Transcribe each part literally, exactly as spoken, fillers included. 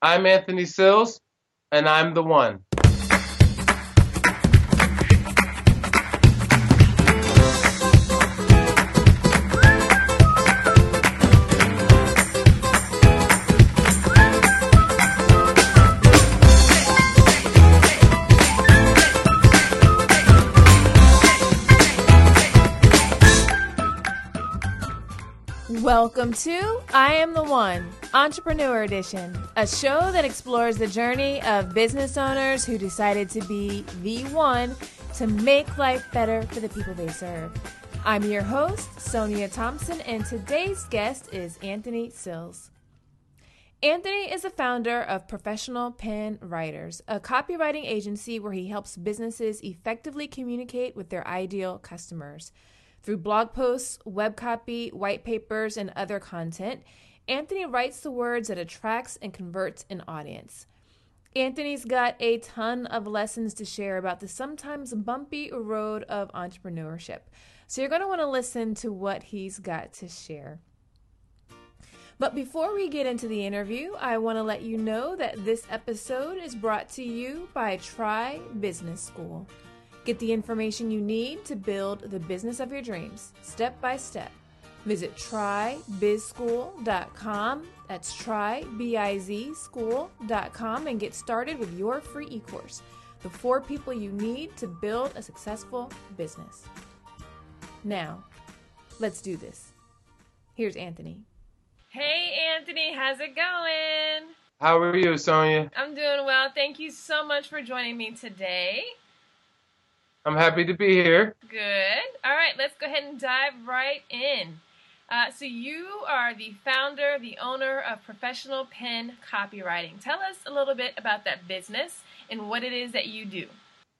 I'm Anthony Sills, and I'm the one. Welcome to I Am the One, Entrepreneur Edition, a show that explores the journey of business owners who decided to be the one to make life better for the people they serve. I'm your host, Sonia Thompson, and today's guest is Anthony Sills. Anthony is the founder of Professional Pen Writers, a copywriting agency where he helps businesses effectively communicate with their ideal customers. Through blog posts, web copy, white papers, and other content, Anthony writes the words that attracts and converts an audience. Anthony's got a ton of lessons to share about the sometimes bumpy road of entrepreneurship. So you're going to want to listen to what he's got to share. But before we get into the interview, I want to let you know that this episode is brought to you by Try Business School. Get the information you need to build the business of your dreams, step by step. Visit try biz school dot com. That's try, B I Z, school dot com and get started with your free e-course, the four people you need to build a successful business. Now, let's do this. Here's Anthony. Hey, Anthony, how's it going? How are you, Sonia? I'm doing well. Thank you so much for joining me today. I'm happy to be here. Good. All right, let's go ahead and dive right in. Uh, so you are the founder, the owner of Professional Pen Copywriting. Tell us a little bit about that business and what it is that you do.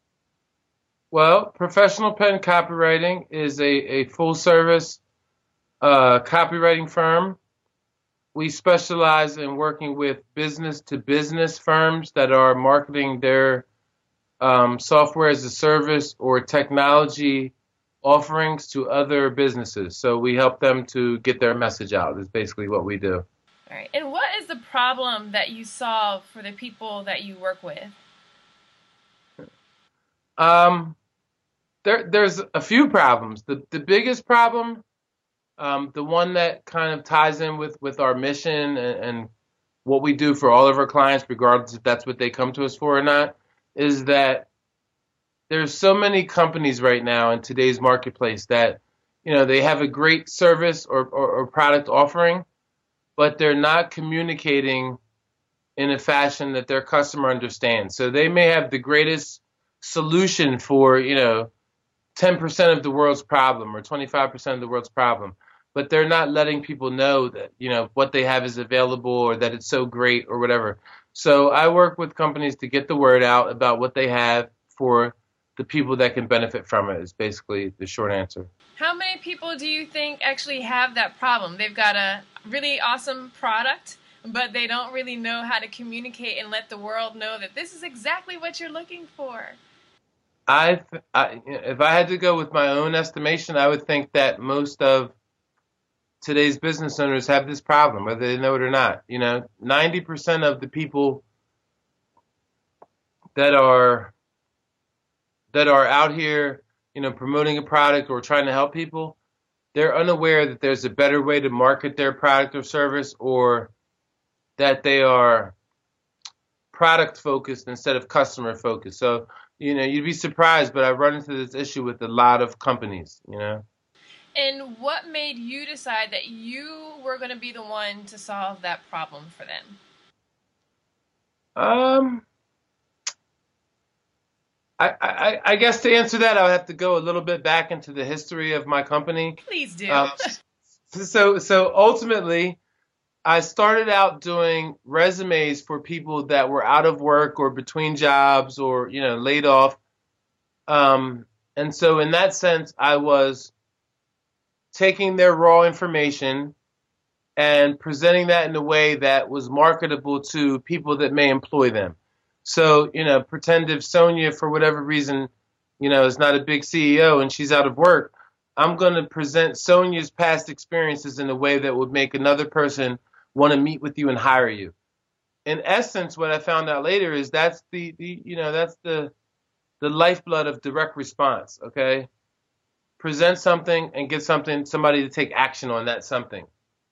Well, Professional Pen Copywriting is a, a full-service uh, copywriting firm. We specialize in working with business-to-business firms that are marketing their Um, software as a service or technology offerings to other businesses. So we help them to get their message out is basically what we do. All right. And what is the problem that you solve for the people that you work with? Um, there, there's a few problems. The, the biggest problem, um, the one that kind of ties in with, with our mission and, and what we do for all of our clients, regardless if that's what they come to us for or not, is that there's so many companies right now in today's marketplace that, you know, they have a great service or, or, or product offering, but they're not communicating in a fashion that their customer understands. So they may have the greatest solution for, you know, ten percent of the world's problem or twenty-five percent of the world's problem, but they're not letting people know that, you know, what they have is available or that it's so great or whatever. So I work with companies to get the word out about what they have for the people that can benefit from it is basically the short answer. How many people do you think actually have that problem? They've got a really awesome product, but they don't really know how to communicate and let the world know that this is exactly what you're looking for. I, I if I had to go with my own estimation, I would think that most of today's business owners have this problem, whether they know it or not. You know, ninety percent of the people that are that are out here, you know, promoting a product or trying to help people, they're unaware that there's a better way to market their product or service, or that they are product focused instead of customer focused. So, you know, you'd be surprised, but I've run into this issue with a lot of companies, you know. And what made you decide that you were going to be the one to solve that problem for them? Um, I, I, I guess to answer that, I would have to go a little bit back into the history of my company. Please do. Um, so, so ultimately, I started out doing resumes for people that were out of work or between jobs or, you know, laid off. Um, and so in that sense, I was taking their raw information and presenting that in a way that was marketable to people that may employ them. So, you know, pretend if Sonia, for whatever reason, you know, is not a big C E O and she's out of work, I'm going to present Sonia's past experiences in a way that would make another person want to meet with you and hire you. in essence, what I found out later is that's the, the you know, that's the the lifeblood of direct response. Okay, present something and get something, somebody to take action on that something.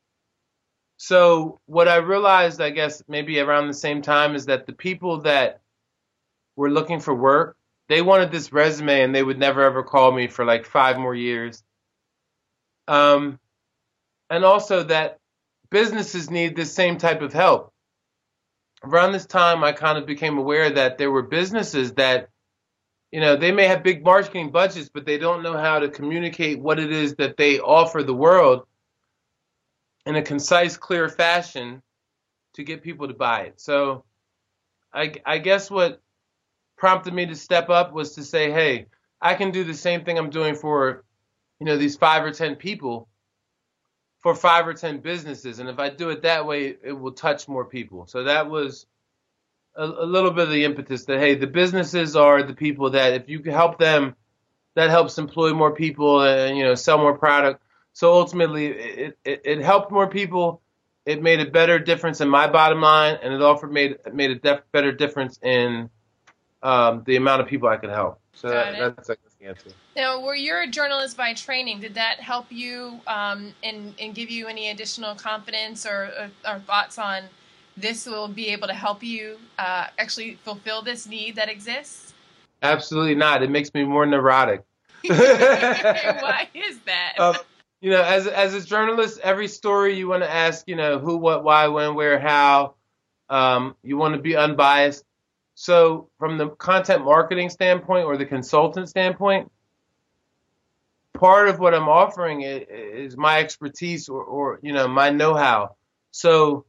So what I realized, I guess, maybe around the same time is that the people that were looking for work, they wanted this resume and they would never ever call me for like five more years. Um, and also that businesses need this same type of help. Around this time, I kind of became aware that there were businesses that, you know, they may have big marketing budgets, but they don't know how to communicate what it is that they offer the world in a concise, clear fashion to get people to buy it. So I, I guess what prompted me to step up was to say, hey, I can do the same thing I'm doing for, you know, these five or ten people for five or ten businesses. And if I do it that way, it will touch more people. So that was a, a little bit of the impetus that, hey, the businesses are the people that if you can help them, that helps employ more people and, you know, sell more product. So ultimately, it, it, it helped more people. It made a better difference in my bottom line, and it also made made a def, better difference in um, the amount of people I could help. So that, that's like the answer. Now, were you a journalist by training? Did that help you um, and, and give you any additional confidence or, or, or thoughts on this will be able to help you uh, actually fulfill this need that exists? Absolutely not. It makes me more neurotic. Why is that? Um, you know, as as a journalist, every story you want to ask, you know, who, what, why, when, where, how. Um, you want to be unbiased. So from the content marketing standpoint or the consultant standpoint, part of what I'm offering is, is my expertise or, or, you know, my know-how. So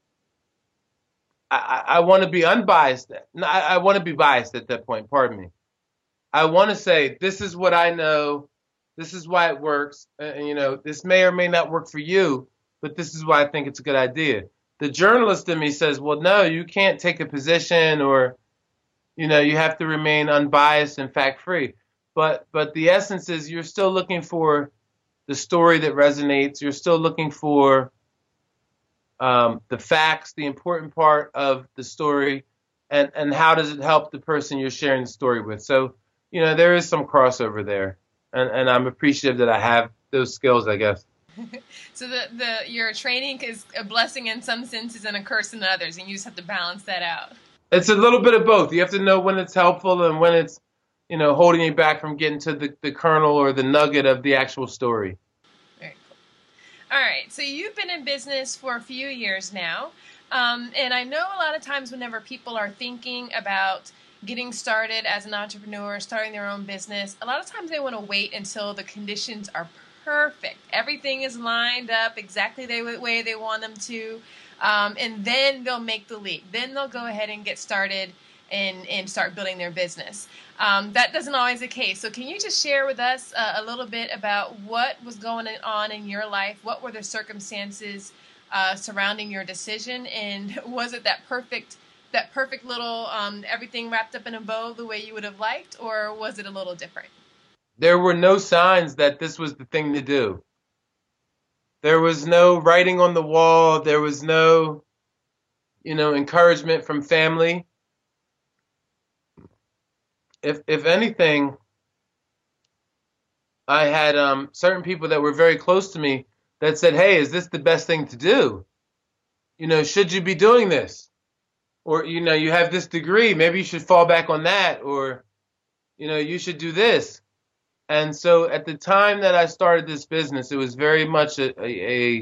I, I want to be unbiased. I, I want to be biased at that point. Pardon me. I want to say, this is what I know. This is why it works. And, you know, this may or may not work for you, but this is why I think it's a good idea. The journalist in me says, well, no, you can't take a position or, you know, you have to remain unbiased and fact-free. But but the essence is you're still looking for the story that resonates. You're still looking for um, the facts, the important part of the story, and, and how does it help the person you're sharing the story with. So, you know, there is some crossover there. And, and I'm appreciative that I have those skills, I guess. So the, the your training is a blessing in some senses and a curse in others, and you just have to balance that out. It's a little bit of both. You have to know when it's helpful and when it's, you know, holding you back from getting to the, the kernel or the nugget of the actual story. Very cool. All right. So you've been in business for a few years now. Um, and I know a lot of times whenever people are thinking about getting started as an entrepreneur, starting their own business, a lot of times they want to wait until the conditions are perfect. Everything is lined up exactly the way they want them to, um, and then they'll make the leap. Then they'll go ahead and get started and, and start building their business. Um, that doesn't always the case. So can you just share with us uh, a little bit about what was going on in your life? What were the circumstances uh, surrounding your decision? And was it that perfect that perfect little um, everything wrapped up in a bow the way you would have liked, or was it a little different? There were no signs that this was the thing to do. There was no writing on the wall. There was no, you know, encouragement from family. If if anything, I had um, certain people that were very close to me that said, hey, is this the best thing to do? You know, should you be doing this? Or, you know, you have this degree, maybe you should fall back on that, or, you know, you should do this. And so at the time that I started this business, it was very much a a,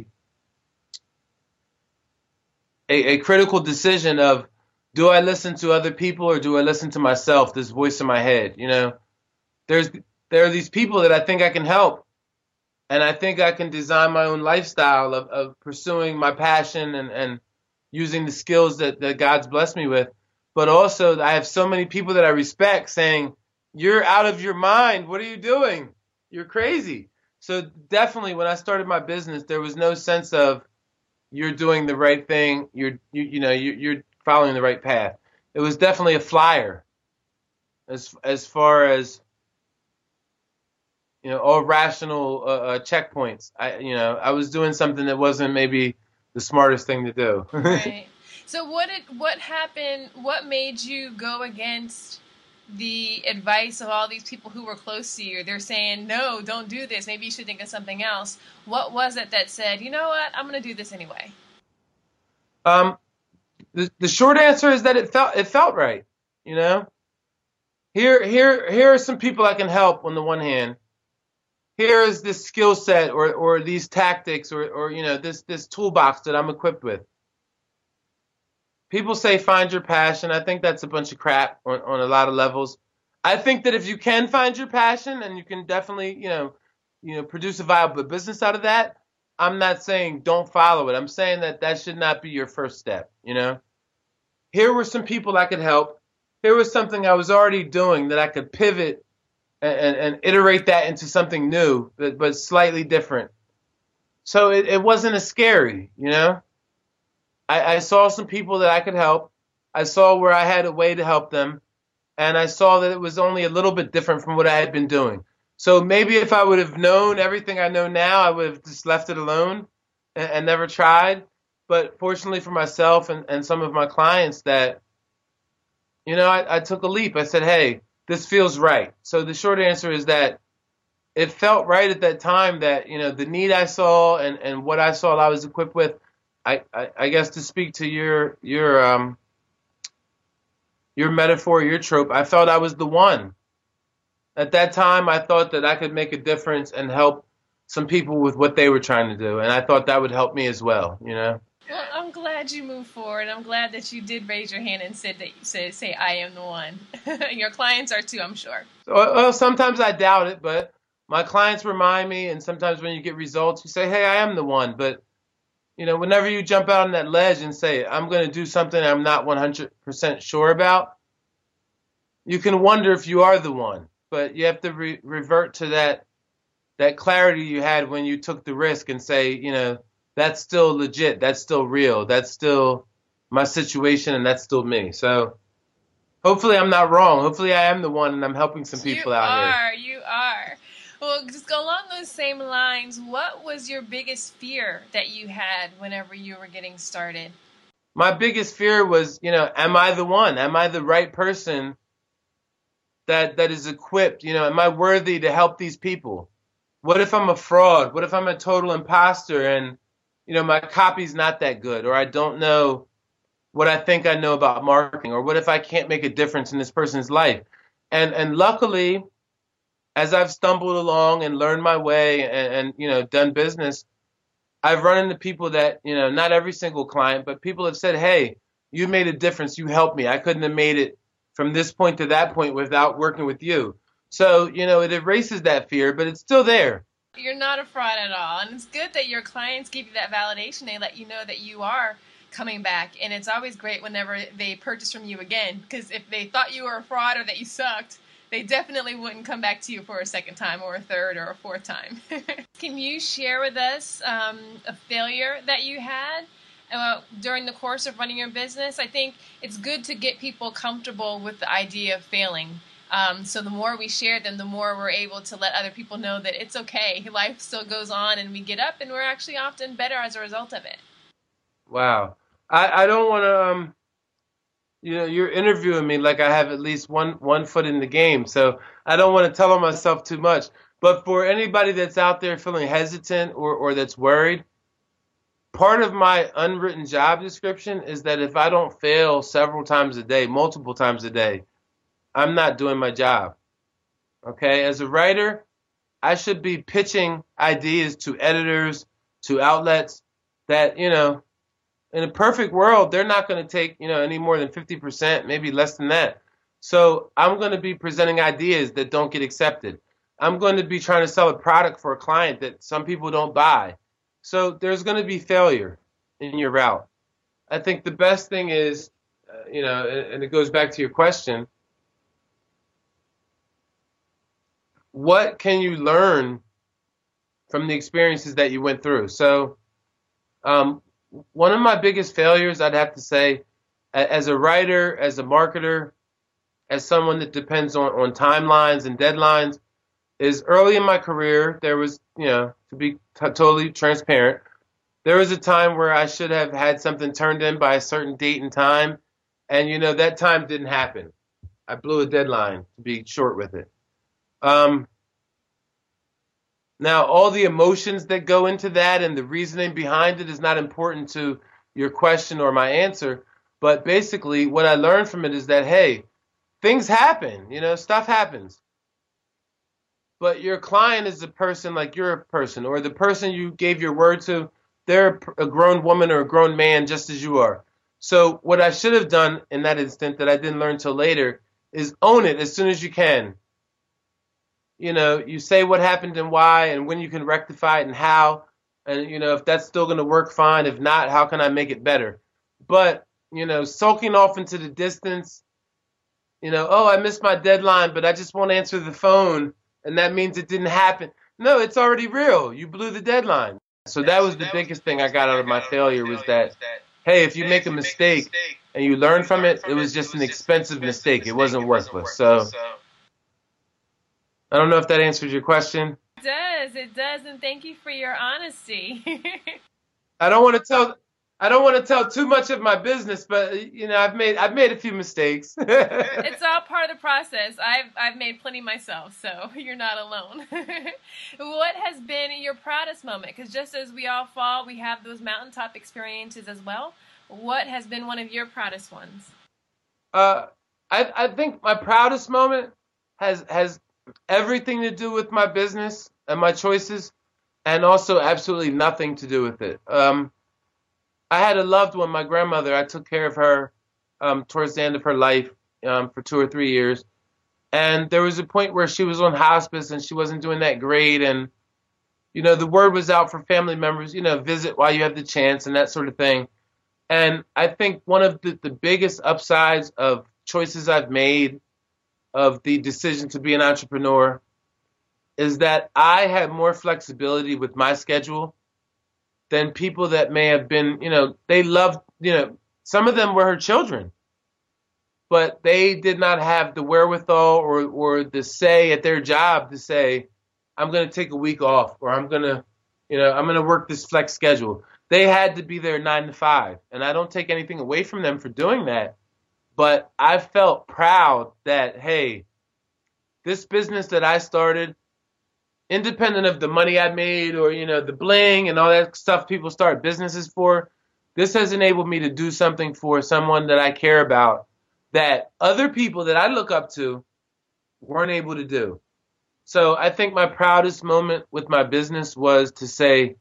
a, a critical decision of, do I listen to other people or do I listen to myself, this voice in my head? You know, there's there are these people that I think I can help, and I think I can design my own lifestyle of, of pursuing my passion and, and using the skills that, that God's blessed me with. But also I have so many people that I respect saying, you're out of your mind. What are you doing? You're crazy. So definitely when I started my business, there was no sense of you're doing the right thing. You're, you, you know, you, you're following the right path. It was definitely a flyer as, as far as, you know, all rational uh, uh, checkpoints. I, you know, I was doing something that wasn't maybe the smartest thing to do. Right. So what did what happened? What made you go against the advice of all these people who were close to you? They're saying, no, don't do this. Maybe you should think of something else. What was it that said, you know what, I'm going to do this anyway? Um, the, the short answer is that it felt it felt right. You know, here here here are some people I can help on the one hand. Here is this skill set or or these tactics or or you know this this toolbox that I'm equipped with. People say find your passion. I think that's a bunch of crap on, on a lot of levels. I think that if you can find your passion and you can definitely, you know, you know, produce a viable business out of that, I'm not saying don't follow it. I'm saying that that should not be your first step, you know. Here were some people I could help. Here was something I was already doing that I could pivot and, and, and iterate that into something new, but, but slightly different. So it, it wasn't as scary, you know. I, I saw some people that I could help. I saw where I had a way to help them. And I saw that it was only a little bit different from what I had been doing. So maybe if I would have known everything I know now, I would have just left it alone and, and never tried. But fortunately for myself and, and some of my clients that, you know, I, I took a leap. I said, hey, this feels right. So the short answer is that it felt right at that time that, you know, the need I saw and, and what I saw I was equipped with, I, I, I guess to speak to your your um your metaphor, your trope, I felt I was the one. At that time, I thought that I could make a difference and help some people with what they were trying to do, and I thought that would help me as well. You know. Well, I'm glad you moved forward. I'm glad that you did raise your hand and said that you said, "Say I am the one." Your clients are too, I'm sure. So, well, sometimes I doubt it, but my clients remind me, and sometimes when you get results, you say, "Hey, I am the one," but you know, whenever you jump out on that ledge and say, I'm going to do something I'm not one hundred percent sure about, you can wonder if you are the one. But you have to re- revert to that that clarity you had when you took the risk and say, you know, that's still legit. That's still real. That's still my situation, and that's still me. So hopefully I'm not wrong. Hopefully I am the one, and I'm helping some people you out are, here. You are. You are. Well, just go along those same lines. What was your biggest fear that you had whenever you were getting started? My biggest fear was, you know, am I the one? Am I the right person that that is equipped? You know, am I worthy to help these people? What if I'm a fraud? What if I'm a total imposter and, you know, my copy's not that good, or I don't know what I think I know about marketing, or what if I can't make a difference in this person's life? And and luckily, as I've stumbled along and learned my way and, and, you know, done business, I've run into people that, you know, not every single client, but people have said, hey, you made a difference. You helped me. I couldn't have made it from this point to that point without working with you. So, you know, it erases that fear, but it's still there. You're not a fraud at all. And it's good that your clients give you that validation. They let you know that you are coming back. And it's always great whenever they purchase from you again, because if they thought you were a fraud or that you sucked, they definitely wouldn't come back to you for a second time or a third or a fourth time. Can you share with us um, a failure that you had uh, during the course of running your business? I think it's good to get people comfortable with the idea of failing. Um, so the more we share them, the more we're able to let other people know that it's okay. Life still goes on, and we get up, and we're actually often better as a result of it. Wow. I, I don't want to... Um... You know, you're interviewing me like I have at least one one foot in the game, so I don't want to tell on myself too much. But for anybody that's out there feeling hesitant or, or that's worried, part of my unwritten job description is that if I don't fail several times a day, multiple times a day, I'm not doing my job. Okay? As a writer, I should be pitching ideas to editors, to outlets that, you know, in a perfect world, they're not going to take, you know, any more than fifty percent, maybe less than that. So I'm going to be presenting ideas that don't get accepted. I'm going to be trying to sell a product for a client that some people don't buy. So there's going to be failure in your route. I think the best thing is, uh, you know, and, and it goes back to your question, what can you learn from the experiences that you went through? So, um, one of my biggest failures, I'd have to say, as a writer, as a marketer, as someone that depends on, on timelines and deadlines, is early in my career, there was, you know, to be t- totally transparent, There was a time where I should have had something turned in by a certain date and time, and you know that time didn't happen. I blew a deadline, to be short with it. Um, now, all the emotions that go into that and the reasoning behind it is not important to your question or my answer. But basically, what I learned from it is that, hey, things happen, you know, stuff happens. But your client is a person like you're a person, or the person you gave your word to, they're a grown woman or a grown man just as you are. So what I should have done in that instant that I didn't learn till later is own it as soon as you can. You know, you say what happened and why and when you can rectify it and how. And, you know, if that's still going to work, fine. If not, how can I make it better? But, you know, sulking off into the distance, you know, oh, I missed my deadline, but I just won't answer the phone, and that means it didn't happen. No, it's already real. You blew the deadline. So that was the biggest thing I got out of my failure was that, hey, if you make a mistake and you learn from it, it was just an expensive mistake. It wasn't worthless. So I don't know if that answers your question. It does. It does. And thank you for your honesty. I don't want to tell I don't want to tell too much of my business, but you know, I've made I've made a few mistakes. It's all part of the process. I've I've made plenty myself, so you're not alone. What has been your proudest moment? Because just as we all fall, we have those mountaintop experiences as well. What has been one of your proudest ones? Uh, I I think my proudest moment has has everything to do with my business and my choices, and also absolutely nothing to do with it. Um, I had a loved one, my grandmother. I took care of her um, towards the end of her life um, for two or three years. And there was a point where she was on hospice and she wasn't doing that great. And, you know, the word was out for family members, you know, visit while you have the chance and that sort of thing. And I think one of the, the biggest upsides of choices I've made, of the decision to be an entrepreneur, is that I had more flexibility with my schedule than people that may have been, you know, they loved, you know, some of them were her children, but they did not have the wherewithal or, or the say at their job to say, I'm going to take a week off, or I'm going to, you know, I'm going to work this flex schedule. They had to be there nine to five. And I don't take anything away from them for doing that. But I felt proud that, hey, this business that I started, independent of the money I made or, you know, the bling and all that stuff people start businesses for, this has enabled me to do something for someone that I care about that other people that I look up to weren't able to do. So I think my proudest moment with my business was to say,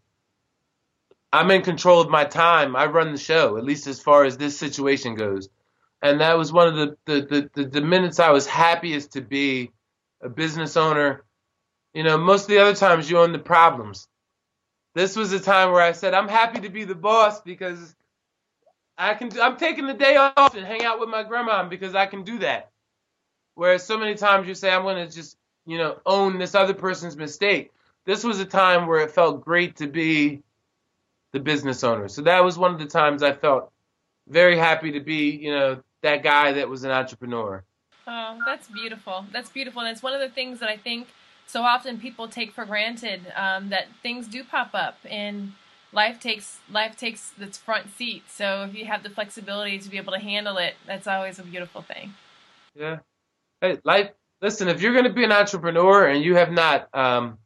I'm in control of my time. I run the show, at least as far as this situation goes. And that was one of the, the, the, the, the minutes I was happiest to be a business owner. You know, most of the other times you own the problems. This was a time where I said, I'm happy to be the boss because I can do, I'm taking the day off and hang out with my grandma because I can do that. Whereas so many times you say, I'm going to just, you know, own this other person's mistake. This was a time where it felt great to be the business owner. So that was one of the times I felt very happy to be, you know, that guy that was an entrepreneur. Oh, that's beautiful. That's beautiful. And it's one of the things that I think so often people take for granted, um, that things do pop up and life takes life takes its front seat. So if you have the flexibility to be able to handle it, that's always a beautiful thing. Yeah. Hey, life. Listen, if you're going to be an entrepreneur and you have not, um,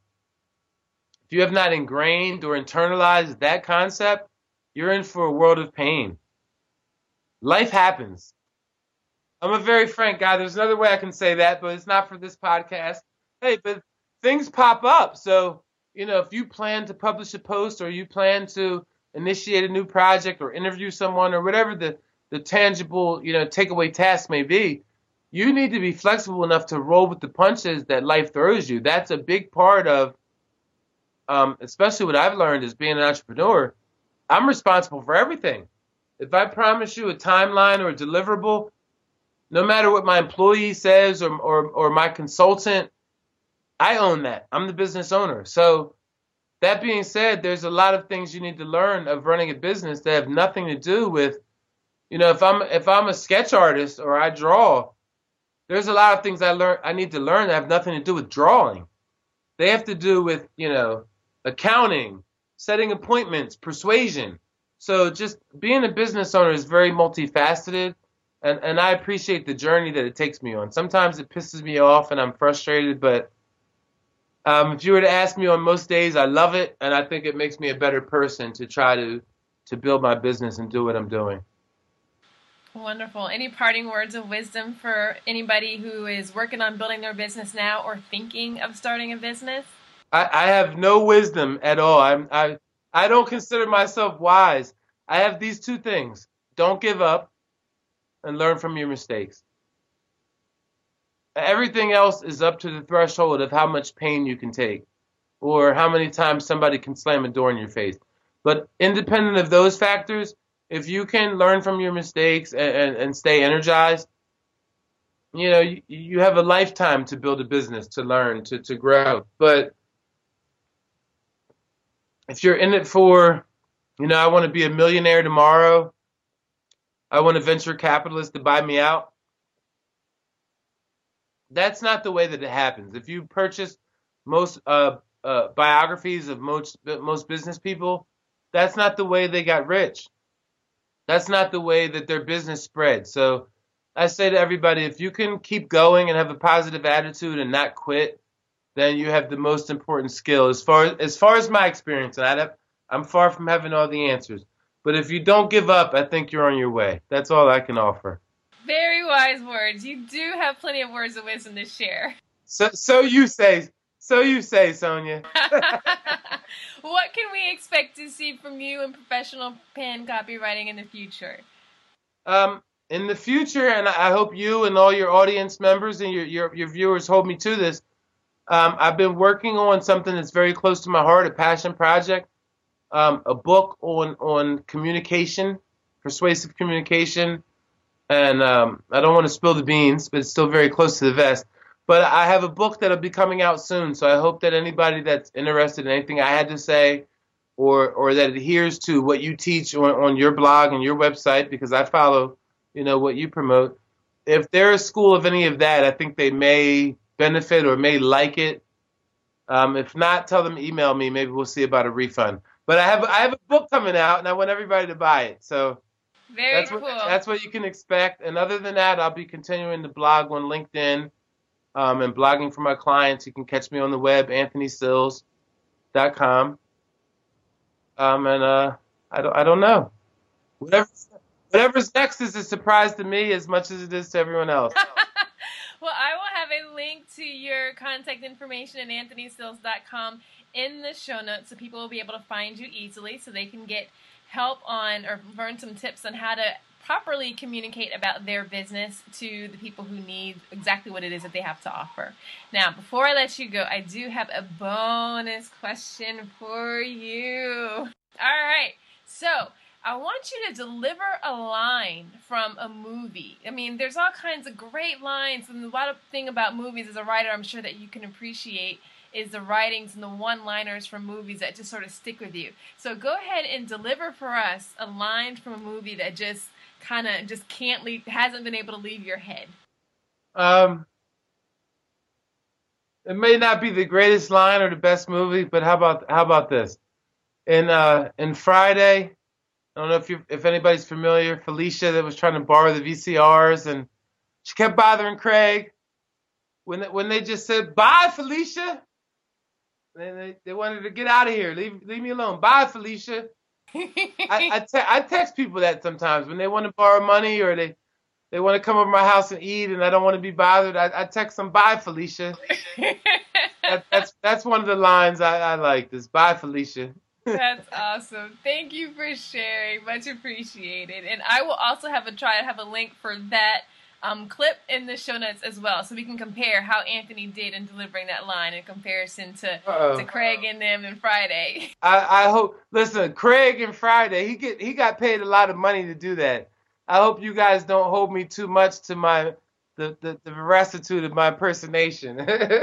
if you have not ingrained or internalized that concept, you're in for a world of pain. Life happens. I'm a very frank guy. There's another way I can say that, but it's not for this podcast. Hey, but things pop up. So, you know, if you plan to publish a post or you plan to initiate a new project or interview someone or whatever the, the tangible, you know, takeaway task may be, you need to be flexible enough to roll with the punches that life throws you. That's a big part of, um, especially what I've learned as being an entrepreneur. I'm responsible for everything. If I promise you a timeline or a deliverable, no matter what my employee says or, or, or my consultant, I own that. I'm the business owner. So that being said, there's a lot of things you need to learn of running a business that have nothing to do with, you know, if I'm if I'm a sketch artist or I draw, there's a lot of things I learn I need to learn that have nothing to do with drawing. They have to do with, you know, accounting, setting appointments, persuasion. So just being a business owner is very multifaceted, and, and I appreciate the journey that it takes me on. Sometimes it pisses me off and I'm frustrated, but um, if you were to ask me on most days, I love it, and I think it makes me a better person to try to, to build my business and do what I'm doing. Wonderful. Any parting words of wisdom for anybody who is working on building their business now or thinking of starting a business? I, I have no wisdom at all. I'm, I, I don't consider myself wise. I have these two things. Don't give up and learn from your mistakes. Everything else is up to the threshold of how much pain you can take or how many times somebody can slam a door in your face. But independent of those factors, if you can learn from your mistakes and, and, and stay energized, you know, you, you have a lifetime to build a business, to learn, to, to grow. But if you're in it for, you know, I want to be a millionaire tomorrow, I want a venture capitalist to buy me out, that's not the way that it happens. If you purchase most uh, uh, biographies of most most business people, that's not the way they got rich. That's not the way that their business spread. So I say to everybody, if you can keep going and have a positive attitude and not quit, then you have the most important skill. As far as far as my experience, and I have, I'm far from having all the answers. But if you don't give up, I think you're on your way. That's all I can offer. Very wise words. You do have plenty of words of wisdom to share. So, so you say, so you say, Sonia. What can we expect to see from you in professional pen copywriting in the future? Um, in the future, and I hope you and all your audience members and your your, your viewers hold me to this. Um, I've been working on something that's very close to my heart, a passion project, um, a book on on communication, persuasive communication. And um, I don't want to spill the beans, but it's still very close to the vest. But I have a book that'll be coming out soon, so I hope that anybody that's interested in anything I had to say or or that adheres to what you teach on, on your blog and your website, because I follow, you know, what you promote. If they're a school of any of that, I think they may benefit or may like it. Um, if not, tell them email me. Maybe we'll see about a refund. But I have I have a book coming out, and I want everybody to buy it. So. Very that's cool. What, that's what you can expect. And other than that, I'll be continuing to blog on LinkedIn um, and blogging for my clients. You can catch me on the web, anthony sills dot com. Um, and uh, I don't, I don't know. Whatever, whatever's next is a surprise to me as much as it is to everyone else. Well, I will have a link to your contact information at anthony sills dot com in the show notes so people will be able to find you easily so they can get help on or learn some tips on how to properly communicate about their business to the people who need exactly what it is that they have to offer. Now, before I let you go, I do have a bonus question for you. All right, so I want you to deliver a line from a movie. I mean, there's all kinds of great lines, and a lot of thing about movies as a writer I'm sure that you can appreciate is the writings and the one-liners from movies that just sort of stick with you. So go ahead and deliver for us a line from a movie that just kind of just can't leave, hasn't been able to leave your head. Um, it may not be the greatest line or the best movie, but how about how about this? In uh, in Friday, I don't know if you if anybody's familiar, Felicia that was trying to borrow the V C Rs and she kept bothering Craig. When they, when they just said bye, Felicia. They, they wanted to get out of here. Leave leave me alone. Bye, Felicia. I I, te- I text people that sometimes when they want to borrow money or they, they want to come over my house and eat and I don't want to be bothered. I, I text them, bye, Felicia. that, that's that's one of the lines I, I like. Is bye, Felicia. That's awesome. Thank you for sharing. Much appreciated. And I will also have a try to have a link for that Um, clip in the show notes as well, so we can compare how Anthony did in delivering that line in comparison to, to Craig and them and Friday. I, I hope. Listen, Craig and Friday, he get he got paid a lot of money to do that. I hope you guys don't hold me too much to my the the, the veracity of my impersonation.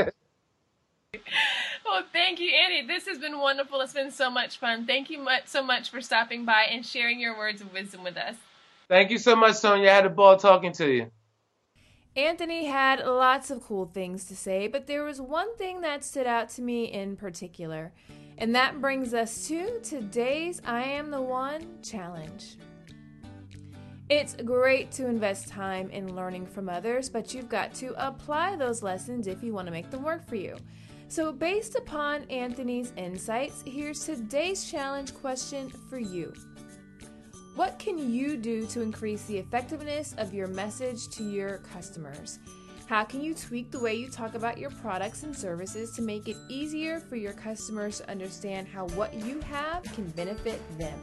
Well, thank you, Andy. This has been wonderful. It's been so much fun. Thank you much, so much for stopping by and sharing your words of wisdom with us. Thank you so much, Sonia. I had a ball talking to you. Anthony had lots of cool things to say, but there was one thing that stood out to me in particular, And that brings us to today's I Am the One challenge. It's great to invest time in learning from others, but you've got to apply those lessons if you want to make them work for you. So based upon Anthony's insights, here's today's challenge question for you. What can you do to increase the effectiveness of your message to your customers? How can you tweak the way you talk about your products and services to make it easier for your customers to understand how what you have can benefit them?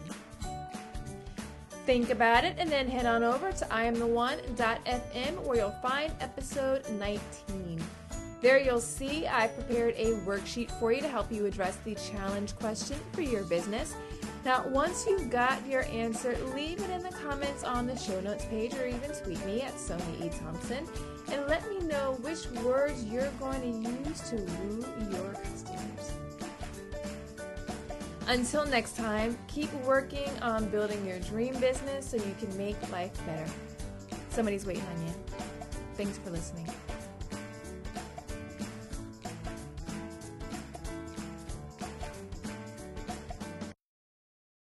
Think about it and then head on over to I am the one dot f m where you'll find episode nineteen. There you'll see I've prepared a worksheet for you to help you address the challenge question for your business. Now, once you've got your answer, leave it in the comments on the show notes page or even tweet me at Sonia E. Thompson and let me know which words you're going to use to woo your customers. Until next time, keep working on building your dream business so you can make life better. Somebody's waiting on you. Thanks for listening.